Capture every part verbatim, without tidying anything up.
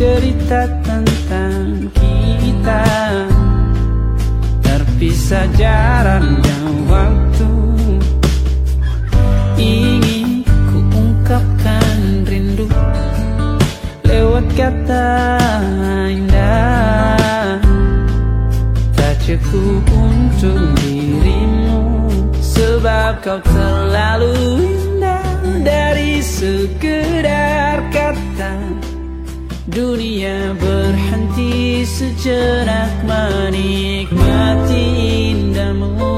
cerita tentang kita, terpisah jarak dan waktu. Ingin ku ungkapkan rindu lewat kata indah, tak cukup untuk dirimu, sebab kau terlalu indah. Dari sekedar kata, dunia berhenti sejenak menikmati indahmu.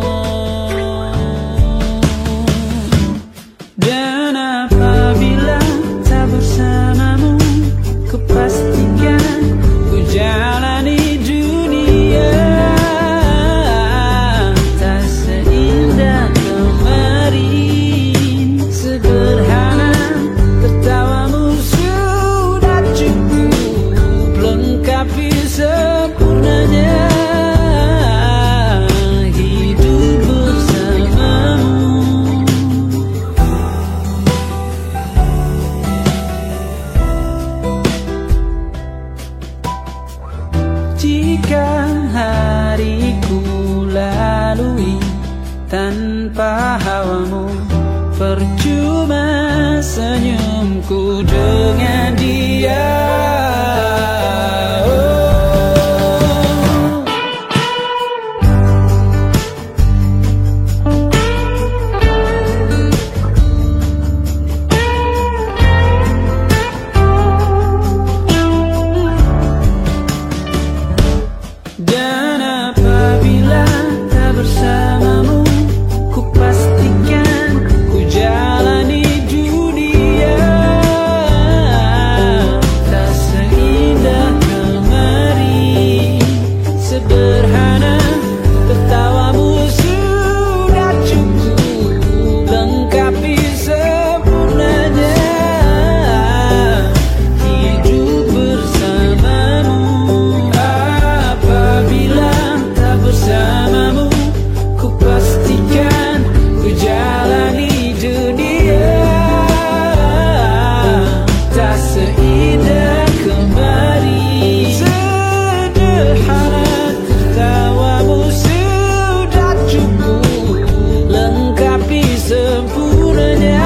Dan apabila tak bersamamu, ku pastikan ku jalani dunia tak seindah kemarin. Sederhana tertawamu sudah cukup lengkapi sempurnanya hidup bersamamu. Jika hariku lalui tanpa hawamu, percuma senyumku dengan dia. Dan apabila tak bersamamu, ku pastikan ku jalani dunia tak seindah kemarin. Sederhana tertawamu sudah cukup lengkapi sempurnanya hidup bersamamu. Apabila tak bersamamu, ku pastikan ku jalani dunia tak seindah kemarin. Sederhana tertawamu sudah cukup lengkapi sempurnanya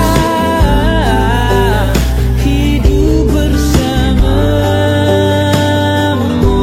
hidup bersamamu.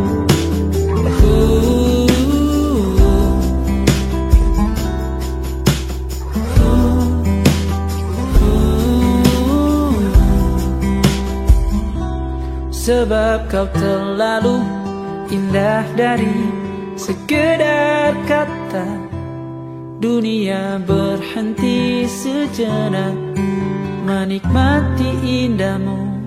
Sebab kau terlalu indah dari sekedar kata, dunia berhenti sejenak menikmati indahmu.